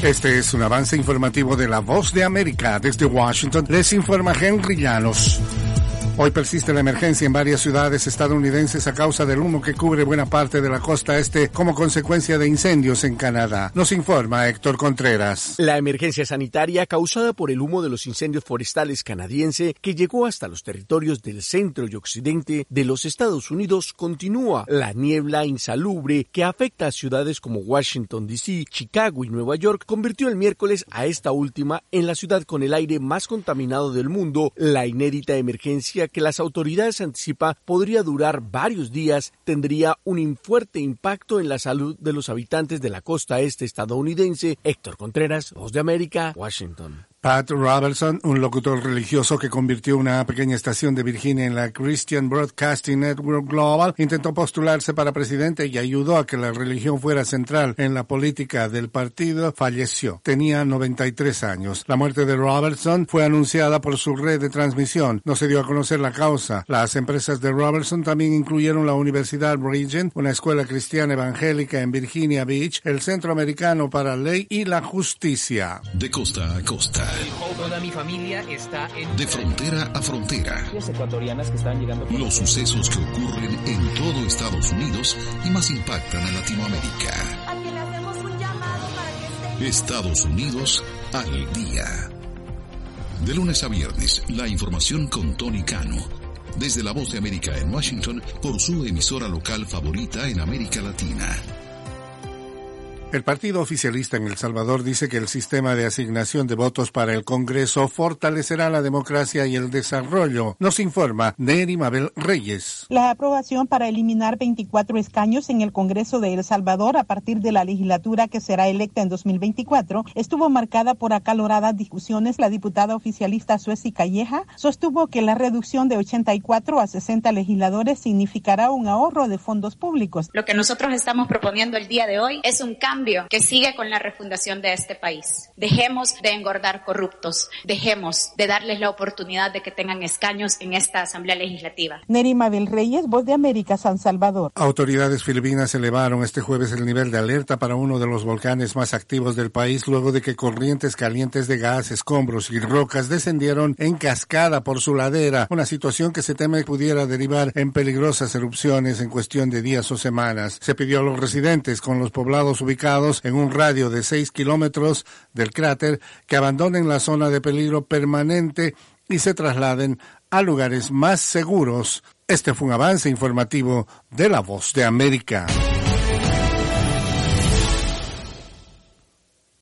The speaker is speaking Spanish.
Este es un avance informativo de La Voz de América. Desde Washington les informa Henry Llanos. Hoy persiste la emergencia en varias ciudades estadounidenses a causa del humo que cubre buena parte de la costa este como consecuencia de incendios en Canadá. Nos informa Héctor Contreras. La emergencia sanitaria causada por el humo de los incendios forestales canadiense que llegó hasta los territorios del centro y occidente de los Estados Unidos continúa. La niebla insalubre que afecta a ciudades como Washington, D.C., Chicago y Nueva York convirtió el miércoles a esta última en la ciudad con el aire más contaminado del mundo. La inédita emergencia que las autoridades anticipan podría durar varios días, tendría un fuerte impacto en la salud de los habitantes de la costa este estadounidense. Héctor Contreras, Voz de América, Washington. Pat Robertson, un locutor religioso que convirtió una pequeña estación de Virginia en la Christian Broadcasting Network Global, intentó postularse para presidente y ayudó a que la religión fuera central en la política del partido. Falleció. Tenía 93 años. La muerte de Robertson fue anunciada por su red de transmisión. No se dio a conocer la causa. Las empresas de Robertson también incluyeron la Universidad Regent, una escuela cristiana evangélica en Virginia Beach, el Centro Americano para la Ley y la Justicia. De costa a costa. Toda mi familia está en... De frontera a frontera. Ecuatorianas que están llegando... Los sucesos que ocurren en todo Estados Unidos y más impactan a Latinoamérica. A quien le hacemos un llamado para que esté... Estados Unidos al día. De lunes a viernes, la información con Tony Cano. Desde La Voz de América en Washington, por su emisora local favorita en América Latina. El partido oficialista en El Salvador dice que el sistema de asignación de votos para el Congreso fortalecerá la democracia y el desarrollo. Nos informa Neri Mabel Reyes. La aprobación para eliminar 24 escaños en el Congreso de El Salvador a partir de la legislatura que será electa en 2024 estuvo marcada por acaloradas discusiones. La diputada oficialista Sueci Calleja sostuvo que la reducción de 84 a 60 legisladores significará un ahorro de fondos públicos. Lo que nosotros estamos proponiendo el día de hoy es un cambio que sigue con la refundación de este país. Dejemos de engordar corruptos, dejemos de darles la oportunidad de que tengan escaños en esta Asamblea Legislativa. Neri Mabel Reyes, Voz de América, San Salvador. Autoridades filipinas elevaron este jueves el nivel de alerta para uno de los volcanes más activos del país luego de que corrientes calientes de gas, escombros y rocas descendieron en cascada por su ladera, una situación que se teme pudiera derivar en peligrosas erupciones en cuestión de días o semanas. Se pidió a los residentes con los poblados ubicados en un radio de 6 kilómetros del cráter que abandonen la zona de peligro permanente y se trasladen a lugares más seguros. Este fue un avance informativo de La Voz de América.